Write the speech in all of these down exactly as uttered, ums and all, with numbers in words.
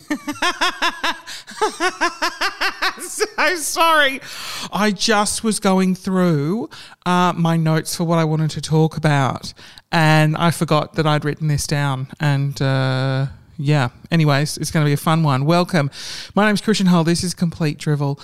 So sorry. I just was going through uh, my notes for what I wanted to talk about, and I forgot that I'd written this down. And uh, yeah, anyways, it's going to be a fun one. Welcome. My name's Christian Hull. This is Complete Drivel.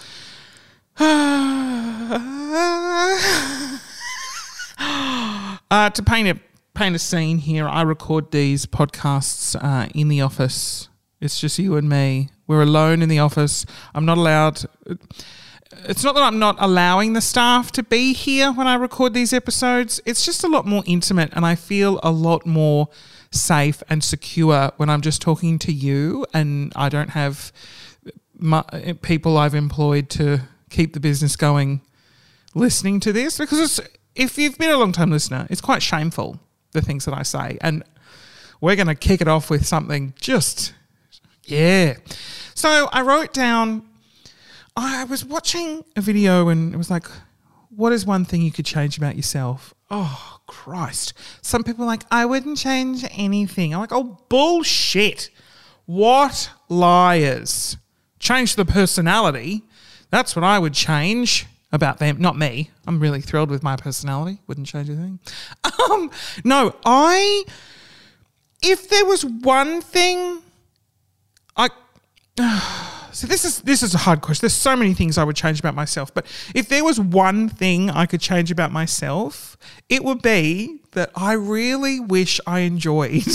uh, to paint a paint a scene here, I record these podcasts uh, in the office. It's just you and me. We're alone in the office. I'm not allowed. It's not that I'm not allowing the staff to be here when I record these episodes. It's just a lot more intimate, and I feel a lot more safe and secure when I'm just talking to you, and I don't have my, people I've employed to keep the business going listening to this, because it's, if you've been a long time listener, it's quite shameful, the things that I say, and we're going to kick it off with something just, yeah. So I wrote down, I was watching a video and it was like, what is one thing you could change about yourself? Oh, Christ. Some people are like, I wouldn't change anything. I'm like, oh, bullshit. What liars? Change the personality. That's what I would change about them, not me. I'm really thrilled with my personality. Wouldn't change anything. Um, no, I, if there was one thing, I, uh, so this is this is a hard question. There's so many things I would change about myself, but if there was one thing I could change about myself, it would be that I really wish I enjoyed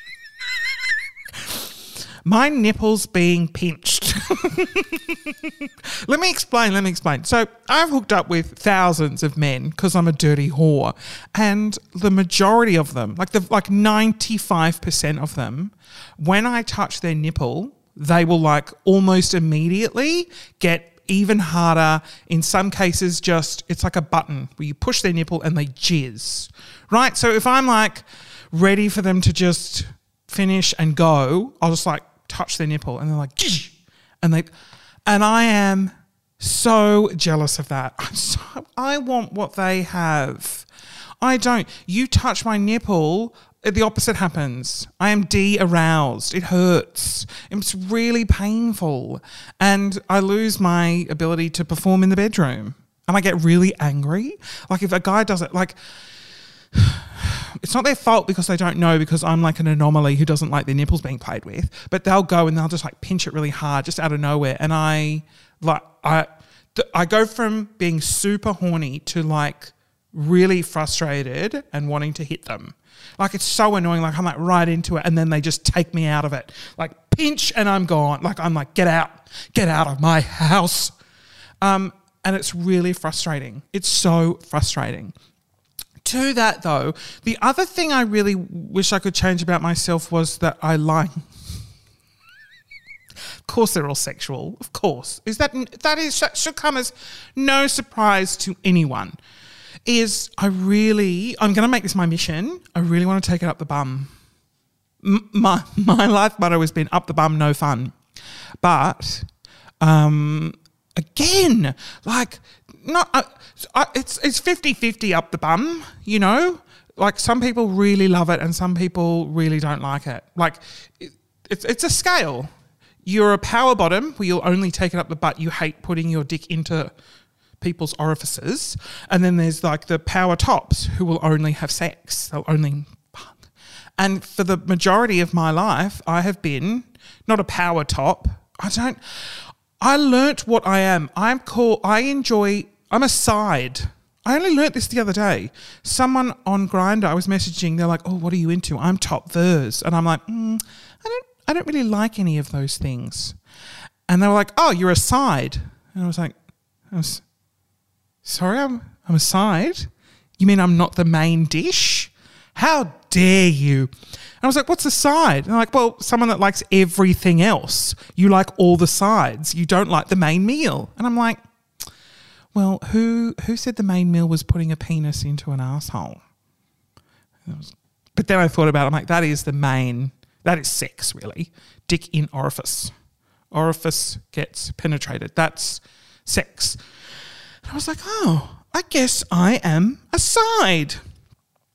my nipples being pinched. Let me explain, let me explain. So I've hooked up with thousands of men because I'm a dirty whore, and the majority of them, like the like ninety-five percent of them, when I touch their nipple, they will like almost immediately get even harder. In some cases, just it's like a button where you push their nipple and they jizz, right? So if I'm like ready for them to just finish and go, I'll just like touch their nipple and they're like, Gish! and they, and I am so jealous of that. I'm so, I want what they have. I don't. You touch my nipple, the opposite happens. I am de-aroused. It hurts. It's really painful. And I lose my ability to perform in the bedroom. And I get really angry. Like if a guy does it, like, it's not their fault because they don't know, because I'm like an anomaly who doesn't like their nipples being played with. But they'll go and they'll just like pinch it really hard just out of nowhere. And I, like, I, I go from being super horny to like really frustrated and wanting to hit them. Like it's so annoying. Like I'm like right into it and then they just take me out of it. Like pinch and I'm gone. Like I'm like, get out, get out of my house. Um, and it's really frustrating. It's so frustrating. To that though, the other thing I really wish I could change about myself was that I lie. Of course they're all sexual. Of course. Is that, that is, that should come as no surprise to anyone. Is I really, I'm going to make this my mission. I really want to take it up the bum. M- my my life motto has been up the bum, no fun. But um, again, like not, uh, I, it's it's fifty-fifty up the bum. You know, like some people really love it and some people really don't like it. Like it, it's it's a scale. You're a power bottom where you'll only take it up the butt. You hate putting your dick into people's orifices, and then there's like the power tops who will only have sex. They'll only fuck. And for the majority of my life, I have been not a power top. I don't. I learnt what I am. I'm called. I enjoy. I'm a side. I only learnt this the other day. Someone on Grindr, I was messaging. They're like, "Oh, what are you into?" I'm top vers, and I'm like, mm, I don't. I don't really like any of those things. And they were like, "Oh, you're a side," and I was like, I was. Sorry, I'm I'm a side? You mean I'm not the main dish? How dare you? And I was like, what's a side? And they're like, well, someone that likes everything else. You like all the sides. You don't like the main meal. And I'm like, well, who who said the main meal was putting a penis into an asshole? Was, but then I thought about it. I'm like, that is the main, that is sex, really. Dick in orifice. Orifice gets penetrated. That's sex. And I was like, oh, I guess I am a side.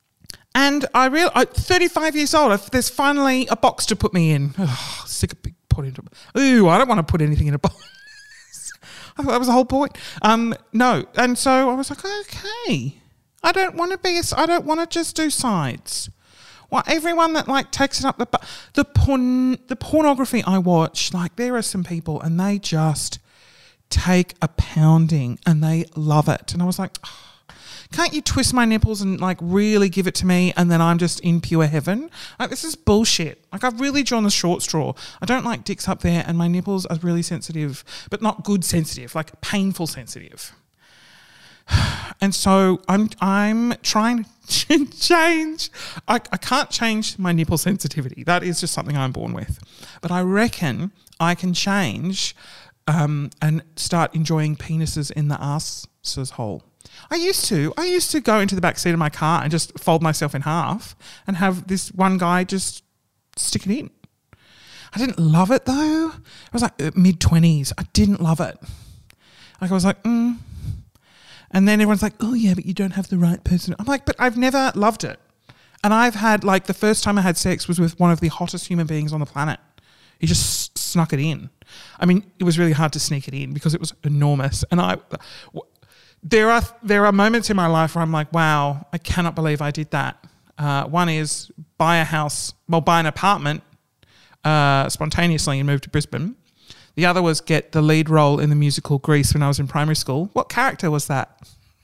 And I real I thirty-five years old, I've, there's finally a box to put me in. Oh, sick of being put into. Ooh, I don't want to put anything in a box. I thought that was the whole point. Um, no, and so I was like, okay, I don't want to be. A, I don't want to just do sides. Well, everyone that like takes it up the the porn the pornography I watch, like there are some people and they just take a pounding and they love it. And I was like, oh, can't you twist my nipples and like really give it to me and then I'm just in pure heaven? Like this is bullshit. Like I've really drawn the short straw. I don't like dicks up there and my nipples are really sensitive, but not good sensitive, like painful sensitive. And so I'm I'm trying to change. I, I can't change my nipple sensitivity. That is just something I'm born with. But I reckon I can change um, and start enjoying penises in the arse's hole. I used to. I used to go into the back seat of my car and just fold myself in half and have this one guy just stick it in. I didn't love it though. I was like mid-twenties. I didn't love it. Like I was like, mm. And then everyone's like, oh, yeah, but you don't have the right person. I'm like, but I've never loved it. And I've had, like, the first time I had sex was with one of the hottest human beings on the planet. He just snuck it in. I mean, it was really hard to sneak it in because it was enormous. And I, there are there are moments in my life where I'm like, wow, I cannot believe I did that. Uh, one is buy a house, well, buy an apartment uh, spontaneously and move to Brisbane. The other was get the lead role in the musical Grease when I was in primary school. What character was that?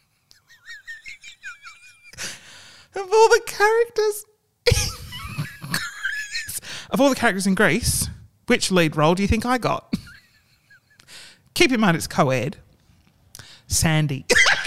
Of all the characters in Grease, of all the characters in Grease, which lead role do you think I got? Keep in mind it's co-ed. Sandy.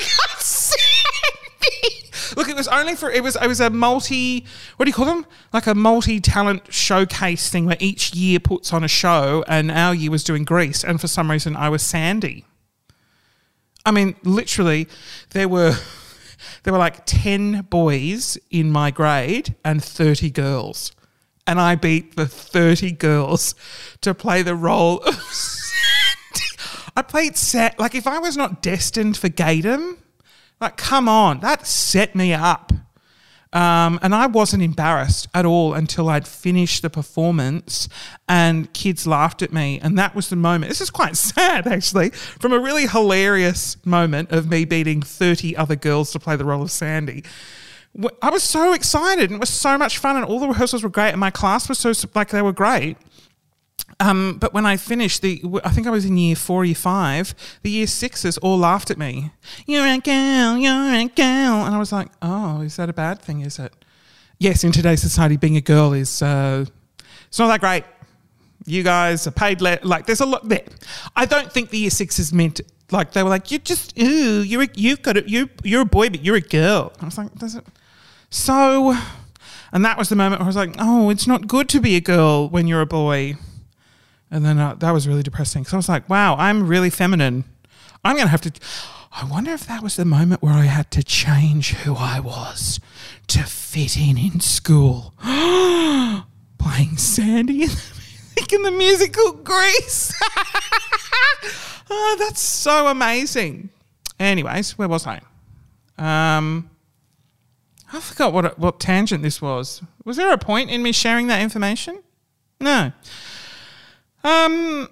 Look, it was only for, it was it was a multi, what do you call them? Like a multi-talent showcase thing where each year puts on a show and our year was doing Grease and for some reason I was Sandy. I mean, literally, there were there were like ten boys in my grade and thirty girls. And I beat the thirty girls to play the role of Sandy. I played, Sa- like if I was not destined for gaydom, like, come on, that set me up. Um, and I wasn't embarrassed at all until I'd finished the performance and kids laughed at me. And that was the moment. This is quite sad, actually, from a really hilarious moment of me beating thirty other girls to play the role of Sandy. I was so excited and it was so much fun and all the rehearsals were great and my class was so, like, they were great. Um, but when I finished, the I think I was in year four, year five, the year sixes all laughed at me. You're a girl, you're a girl. And I was like, oh, is that a bad thing, is it? Yes, in today's society, being a girl is, uh, it's not that great. You guys are paid, le- like there's a lot there. I don't think the year sixes meant, like they were like, you just, ooh, you're a, you've got it, you, you're a boy, but you're a girl. I was like, does it? So, and that was the moment where I was like, oh, it's not good to be a girl when you're a boy. And then uh, that was really depressing. So I was like, wow, I'm really feminine. I'm going to have to... I wonder if that was the moment where I had to change who I was to fit in in school. Playing Sandy in the, in the musical Grease. Oh, that's so amazing. Anyways, where was I? Um, I forgot what what tangent this was. Was there a point in me sharing that information? No. Um,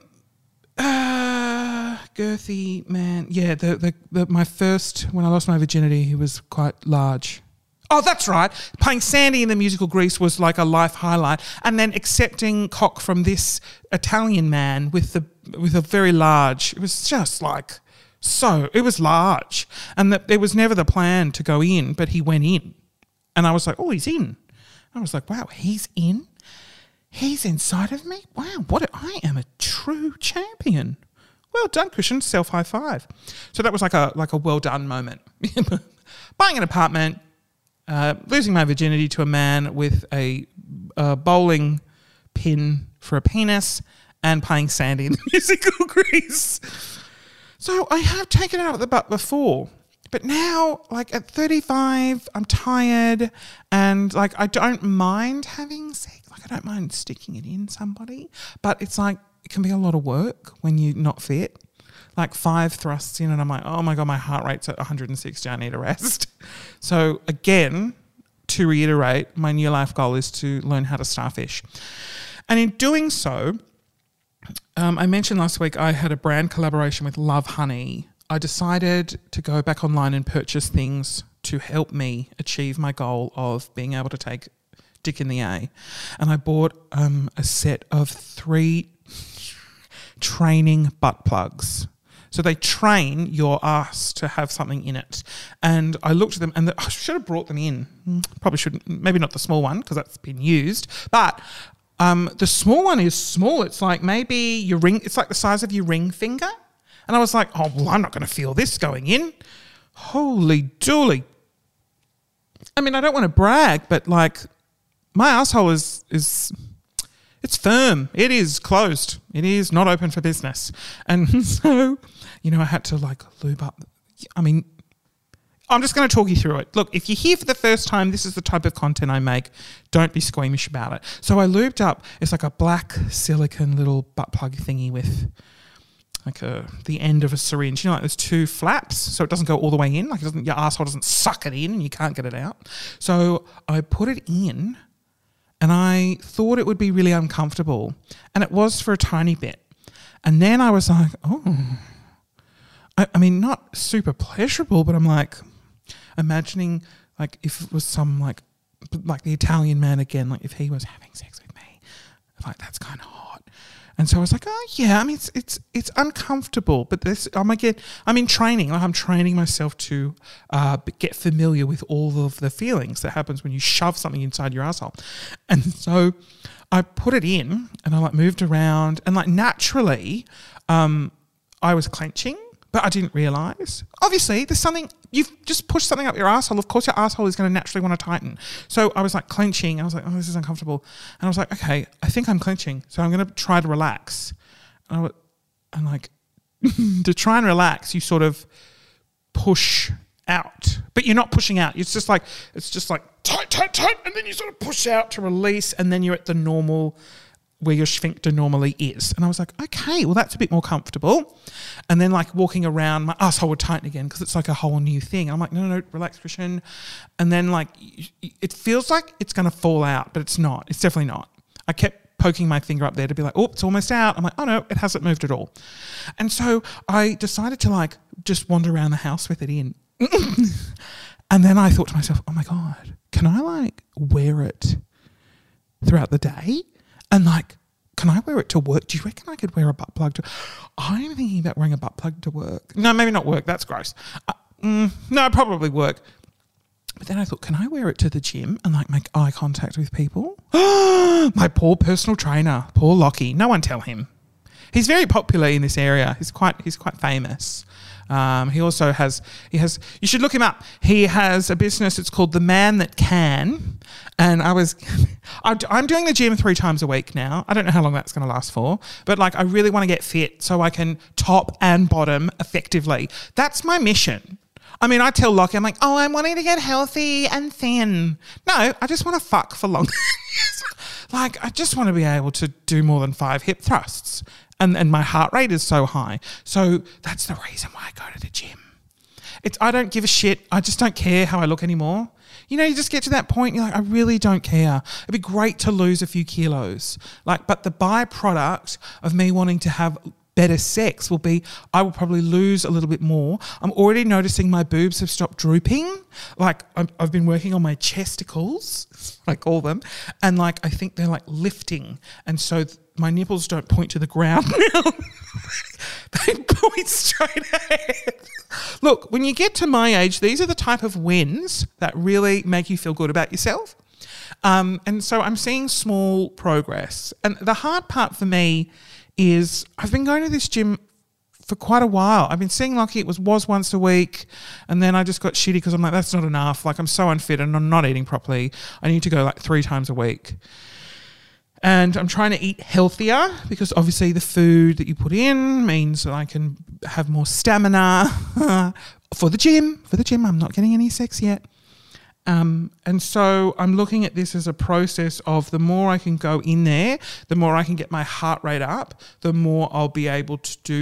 uh, girthy man. Yeah, the, the the my first, when I lost my virginity, he was quite large. Oh, that's right. Playing Sandy in the musical Grease was like a life highlight, and then accepting cock from this Italian man with the with a very large. It was just like so. It was large, and that it was never the plan to go in, but he went in, and I was like, oh, he's in. I was like, wow, he's in. He's inside of me? Wow, what a, I am a true champion. Well done, Christian. Self high five. So that was like a like a well done moment. Buying an apartment, uh, losing my virginity to a man with a, a bowling pin for a penis, and playing Sandy in the musical Grease. So I have taken it out of the butt before. But now, like at thirty-five, I'm tired and like I don't mind having sex. Like I don't mind sticking it in somebody, but it's like it can be a lot of work when you're not fit. Like five thrusts in and I'm like, oh my God, my heart rate's at one hundred sixty. I need a rest. So again, to reiterate, my new life goal is to learn how to starfish. And in doing so, um, I mentioned last week I had a brand collaboration with Love Honey. I decided to go back online and purchase things to help me achieve my goal of being able to take Dick in the A. And I bought um, a set of three training butt plugs. So they train your ass to have something in it. And I looked at them and the, I should have brought them in. Probably shouldn't, maybe not the small one because that's been used. But um, the small one is small. It's like maybe your ring, it's like the size of your ring finger. And I was like, oh, well, I'm not going to feel this going in. Holy dooly. I mean, I don't want to brag, but like my asshole is is... it's firm. It is closed. It is not open for business. And so, you know, I had to like lube up. I mean, I'm just going to talk you through it. Look, if you're here for the first time, this is the type of content I make. Don't be squeamish about it. So I lubed up. It's like a black silicone little butt plug thingy with like a the end of a syringe. You know, like there's two flaps so it doesn't go all the way in. Like it doesn't, your asshole doesn't suck it in and you can't get it out. So I put it in. And I thought it would be really uncomfortable. And it was for a tiny bit. And then I was like, oh, I, I mean, not super pleasurable, but I'm like imagining like if it was some like, like the Italian man again, like if he was having sex with me, like that's kind of hot. And so I was like, oh yeah, I mean, it's it's it's uncomfortable, but this I'm again, I'm in training. Like I'm training myself to uh, get familiar with all of the feelings that happens when you shove something inside your asshole. And so I put it in, and I like moved around, and like naturally, um, I was clenching, but I didn't realise. Obviously, there's something, you've just pushed something up your asshole. Of course, your asshole is going to naturally want to tighten. So I was like clenching. I was like, oh, this is uncomfortable. And I was like, okay, I think I'm clenching. So I'm going to try to relax. And, I w- and like, to try and relax, you sort of push out. But you're not pushing out. It's just like, it's just like tight, tight, tight. And then you sort of push out to release. And then you're at the normal where your sphincter normally is. And I was like, okay, well, that's a bit more comfortable. And then like walking around, my asshole would tighten again because it's like a whole new thing. I'm like, no, no, no, relax, Christian. And then like, it feels like it's going to fall out, but it's not. It's definitely not. I kept poking my finger up there to be like, oh, it's almost out. I'm like, oh no, it hasn't moved at all. And so I decided to like just wander around the house with it in. And then I thought to myself, oh my God, can I like wear it throughout the day? And like, can I wear it to work? Do you reckon I could wear a butt plug to... I'm thinking about wearing a butt plug to work. No, maybe not work. That's gross. Uh, mm, no, probably work. But then I thought, can I wear it to the gym and like make eye contact with people? My poor personal trainer, poor Lockie. No one tell him. He's very popular in this area. He's quite he's quite famous. Um, he also has, he has, you should look him up. He has a business, it's called The Man That Can. And I was, I'm doing the gym three times a week now. I don't know how long that's going to last for, but like I really want to get fit so I can top and bottom effectively. That's my mission. I mean, I tell Lockie, I'm like, oh, I'm wanting to get healthy and thin. No, I just want to fuck for long. Like, I just want to be able to do more than five hip thrusts. And and my heart rate is so high. So that's the reason why I go to the gym. It's I don't give a shit. I just don't care how I look anymore. You know, you just get to that point, you're like, I really don't care. It'd be great to lose a few kilos. Like, but the byproduct of me wanting to have better sex will be I will probably lose a little bit more. I'm already noticing my boobs have stopped drooping. Like I'm, I've been working on my chesticles, I call them, and like I think they're like lifting, and so th- my nipples don't point to the ground now. They point straight ahead. Look, when you get to my age, these are the type of wins that really make you feel good about yourself. Um, and so I'm seeing small progress. And the hard part for me is I've been going to this gym for quite a while. I've been seeing Lockie, it was was once a week, and then I just got shitty because I'm like, that's not enough. Like I'm so unfit and I'm not eating properly. I need to go like three times a week. And I'm trying to eat healthier because obviously the food that you put in means that I can have more stamina for the gym. For the gym, I'm not getting any sex yet. Um, and so I'm looking at this as a process of the more I can go in there, the more I can get my heart rate up, the more I'll be able to do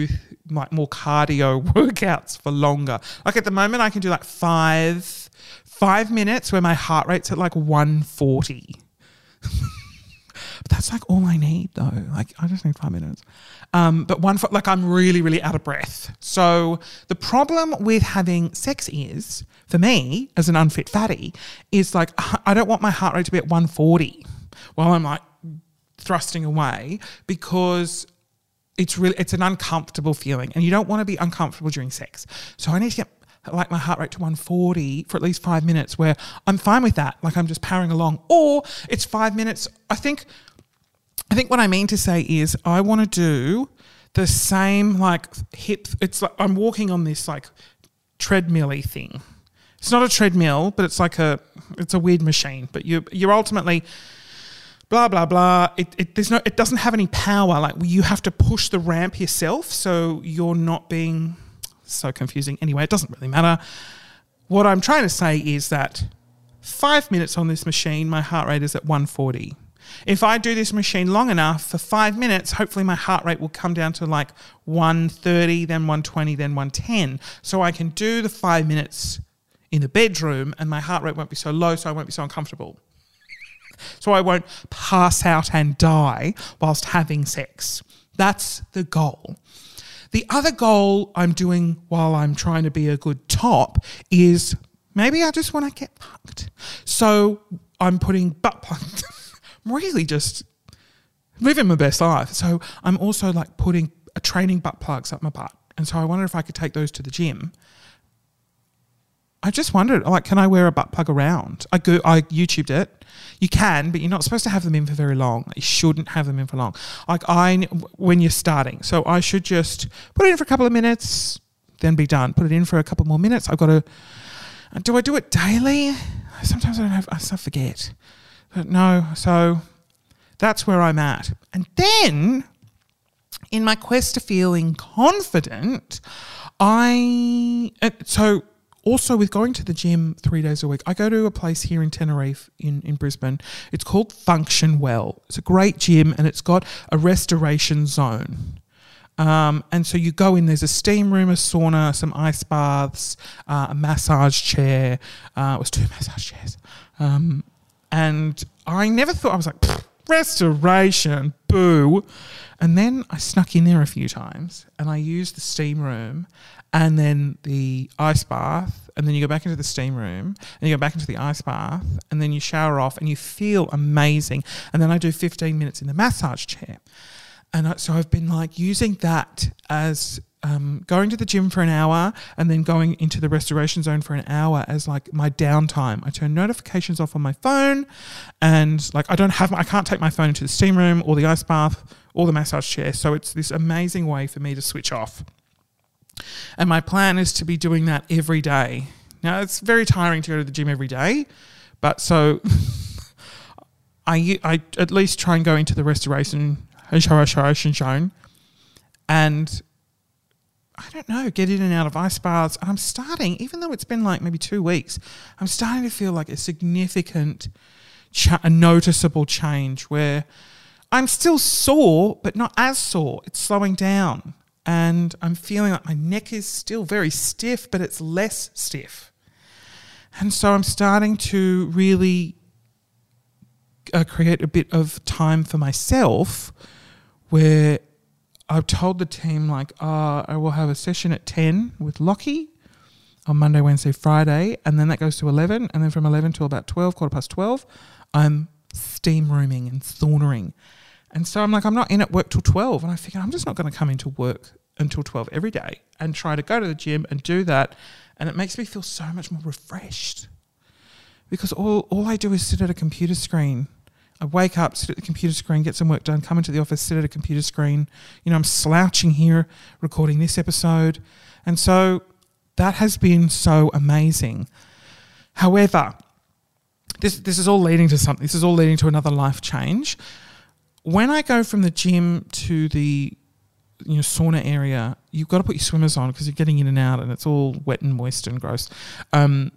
like more cardio workouts for longer. Like at the moment I can do like five, five minutes where my heart rate's at like one forty. But that's like all I need though. Like I just need five minutes. Um, but one, for, like I'm really, really out of breath. So the problem with having sex is, for me as an unfit fatty, is like I don't want my heart rate to be at one forty while I'm like thrusting away, because it's really, it's an uncomfortable feeling and you don't want to be uncomfortable during sex. So I need to get like my heart rate to one forty for at least five minutes where I'm fine with that. Like I'm just powering along, or it's five minutes. I think, I think what I mean to say is I want to do the same like hip. It's like I'm walking on this like treadmill-y thing. It's not a treadmill, but it's like a, it's a weird machine, but you, you're ultimately blah, blah, blah. It, it, there's no, it doesn't have any power. Like you have to push the ramp yourself. So you're not being so confusing. Anyway, it doesn't really matter. What I'm trying to say is that five minutes on this machine, my heart rate is at one forty. If I do this machine long enough for five minutes, hopefully my heart rate will come down to like one thirty, then one twenty, then one ten. So I can do the five minutes in the bedroom and my heart rate won't be so low, so I won't be so uncomfortable. So I won't pass out and die whilst having sex. That's the goal. The other goal I'm doing while I'm trying to be a good top is maybe I just want to get fucked. So I'm putting butt plugs. I'm really just living my best life. So I'm also like putting a training butt plugs up my butt. And so I wondered if I could take those to the gym. I just wondered, like, can I wear a butt plug around? I go, I YouTubed it. You can, but you're not supposed to have them in for very long. You shouldn't have them in for long. Like I, when you're starting. So I should just put it in for a couple of minutes, then be done. Put it in for a couple more minutes. I've got to, do I do it daily? Sometimes I don't have, I still forget. But no, so that's where I'm at. And then in my quest to feeling confident, I, so also with going to the gym three days a week, I go to a place here in Tenerife in, in Brisbane. It's called Function Well. It's a great gym and it's got a restoration zone. Um, and so you go in, there's a steam room, a sauna, some ice baths, uh, a massage chair. Uh, it was two massage chairs. Um, and I never thought, I was like, restoration, boo. And then I snuck in there a few times and I used the steam room and then the ice bath, and then you go back into the steam room and you go back into the ice bath and then you shower off and you feel amazing. And then I do fifteen minutes in the massage chair. And I, so I've been like using that as um, going to the gym for an hour and then going into the restoration zone for an hour as like my downtime. I turn notifications off on my phone and like I don't have, I can't take my phone into the steam room or the ice bath or the massage chair. So it's this amazing way for me to switch off. And my plan is to be doing that every day. Now it's very tiring to go to the gym every day, but so I, I at least try and go into the restoration restoration zone and I don't know, get in and out of ice baths. And I'm starting, even though it's been like maybe two weeks, I'm starting to feel like a significant, cha- a noticeable change where I'm still sore, but not as sore. It's slowing down. And I'm feeling like my neck is still very stiff, but it's less stiff. And so I'm starting to really uh, create a bit of time for myself where I've told the team, like, uh, I will have a session at ten with Lockie on Monday, Wednesday, Friday, and then that goes to eleven, and then from eleven till about twelve, quarter past twelve, I'm steam rooming and saunaing. And so I'm like, I'm not in at work till twelve, and I figure I'm just not going to come into work until twelve every day and try to go to the gym and do that, and it makes me feel so much more refreshed because all, all I do is sit at a computer screen. I wake up, sit at the computer screen, get some work done, come into the office, sit at a computer screen. You know, I'm slouching here recording this episode. And so that has been so amazing. However, this this is all leading to something. This is all leading to another life change. When I go from the gym to the you know sauna area, you've got to put your swimmers on because you're getting in and out and it's all wet and moist and gross. Um,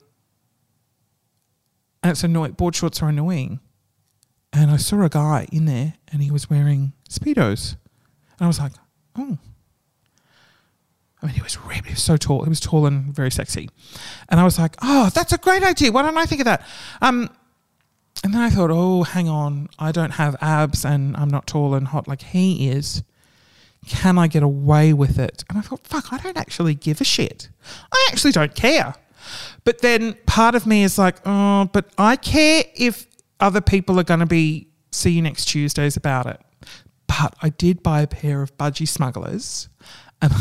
and it's annoying. Board shorts are annoying. And I saw a guy in there and he was wearing Speedos. And I was like, oh, I mean, he was ripped. He was so tall. He was tall and very sexy. And I was like, oh, that's a great idea. Why don't I think of that? Um, and then I thought, oh, hang on. I don't have abs and I'm not tall and hot like he is. Can I get away with it? And I thought, fuck, I don't actually give a shit. I actually don't care. But then part of me is like, oh, but I care if other people are going to be see you next Tuesdays about it. But I did buy a pair of budgie smugglers and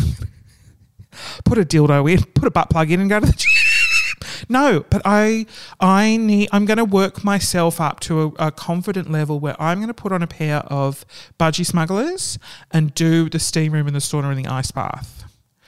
put a dildo in, put a butt plug in and go to the gym. No, but I I need I'm going to work myself up to a, a confident level where I'm going to put on a pair of budgie smugglers and do the steam room and the sauna and the ice bath.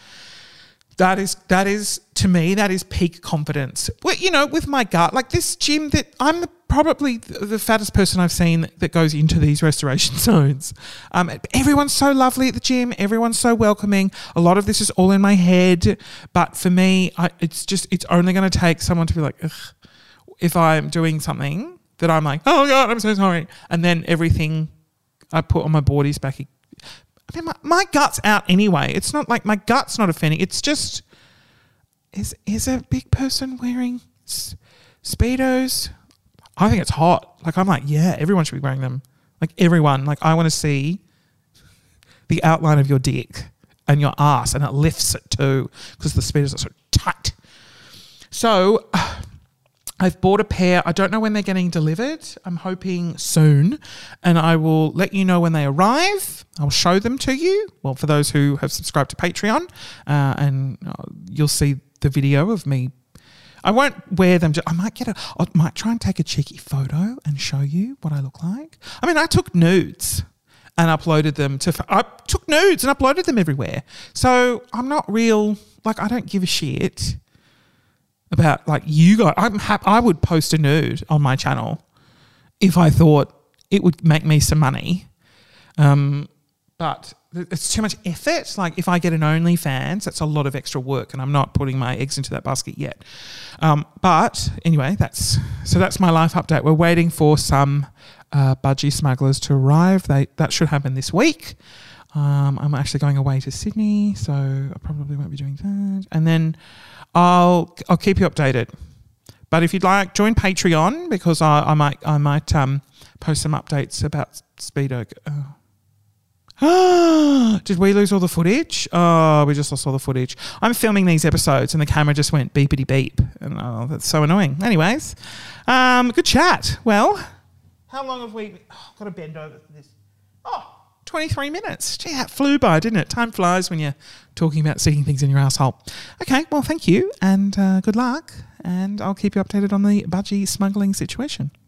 That is that is to me that is peak confidence. Well, you know, with my gut, like this gym that I'm the, probably the fattest person I've seen that, that goes into these restoration zones. Um, everyone's so lovely at the gym. Everyone's so welcoming. A lot of this is all in my head, but for me, I, it's just it's only going to take someone to be like, ugh, if I'm doing something that I'm like, oh God, I'm so sorry, and then everything I put on my body's back. I mean, my, my gut's out anyway. It's not like my gut's not offending. It's just, is is a big person wearing s- Speedos? I think it's hot. Like, I'm like, yeah, everyone should be wearing them. Like, everyone. Like, I want to see the outline of your dick and your ass, and it lifts it too because the Speedos are so tight. So, uh, I've bought a pair. I don't know when they're getting delivered. I'm hoping soon. And I will let you know when they arrive. I'll show them to you. Well, for those who have subscribed to Patreon, uh, and uh, you'll see the video of me. I won't wear them. I might get a, I might try and take a cheeky photo and show you what I look like. I mean, I took nudes and uploaded them to, I took nudes and uploaded them everywhere. So I'm not real, like, I don't give a shit about, like, you guys. I'm happy. I would post a nude on my channel if I thought it would make me some money. Um, but it's too much effort. Like, if I get an OnlyFans, that's a lot of extra work, and I'm not putting my eggs into that basket yet. Um, but anyway, that's so that's my life update. We're waiting for some uh, budgie smugglers to arrive. They that should happen this week. Um, I'm actually going away to Sydney, so I probably won't be doing that. And then I'll I'll keep you updated. But if you'd like, join Patreon because I, I might I might um, post some updates about Speedo. Oh. Did we lose all the footage? Oh, we just lost all the footage. I'm filming these episodes and the camera just went beepity beep. And oh, that's so annoying. Anyways, um, good chat. Well, how long have we... Oh, got to bend over for this. Oh, twenty-three minutes. Gee, that flew by, didn't it? Time flies when you're talking about seeing things in your asshole. Okay, well, thank you and uh, good luck. And I'll keep you updated on the budgie smuggling situation.